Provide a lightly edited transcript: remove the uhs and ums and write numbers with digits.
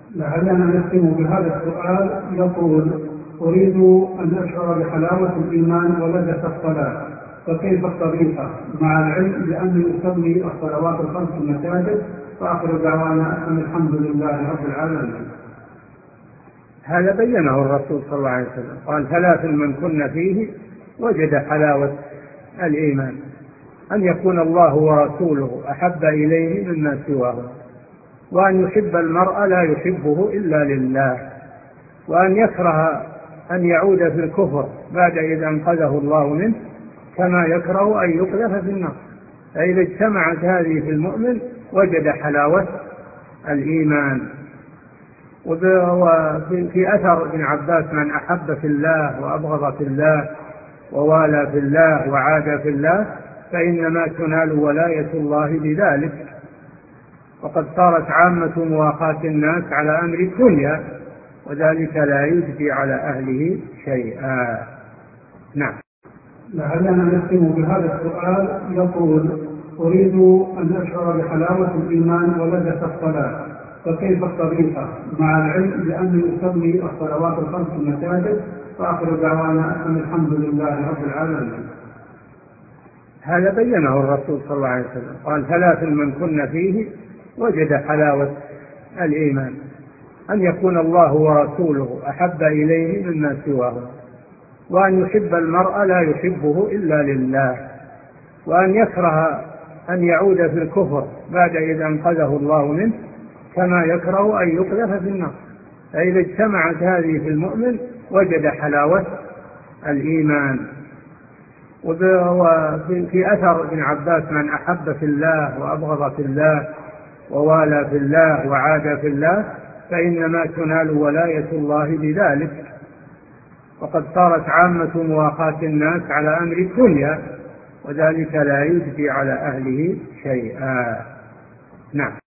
لعلنا نختم بهذا السؤال يقول: أريد أن أشعر بحلاوة الإيمان ولذة الصلاة، فكيف الطريقة مع العلم بأني أصلي الصلوات الخمس في المساجد، وآخر دعوانا أن الحمد لله رب العالمين. هذا بينه الرسول صلى الله عليه وسلم، قال: 3 من كن فيه وجد حلاوة الإيمان: أن يكون الله ورسوله أحب إليه مما سواه، وأن يحب المرء لا يحبه إلا لله، وأن يكره أن يعود في الكفر بعد إذا أنقذه الله منه، كما يكره أن يقذف في النار. فإذا اجتمعت هذه في المؤمن وجد حلاوة الإيمان. وفي أثر ابن عباس: من أحب في الله وأبغض في الله ووالى في الله وعاد في الله فإنما تنال ولاية الله بذلك. وقد صارت عامة مواقاة الناس على أمر الدنيا، وذلك لا يجدي على أهله شيئا. نعم. لعلنا نختم بهذا السؤال يقول: أريد أن أشعر بحلاوة الإيمان ولذة الصلاة، فكيف الطريقة مع العلم بأني أصلي الصلوات الخمس في المساجد، وآخر دعوانا أن الحمد لله رب العالمين. هذا بينه الرسول صلى الله عليه وسلم، قال: 3 من كن فيه وجد حلاوة الإيمان: أن يكون الله ورسوله أحب إليه مما سواه، وأن يحب المرء لا يحبه إلا لله، وأن يكره أن يعود في الكفر بعد إذا أنقذه الله منه، كما يكره أن يقذف في النار. فإذا اجتمعت هذه في المؤمن وجد حلاوة الإيمان. وفي أثر ابن عباس: من أحب في الله وأبغض في الله ووالى في الله وعاد في الله فإنما تنال ولاية الله بذلك. وقد صارت عامة مواقاة الناس على أمر الدنيا، وذلك لا يجدي على أهله شيئا. نعم.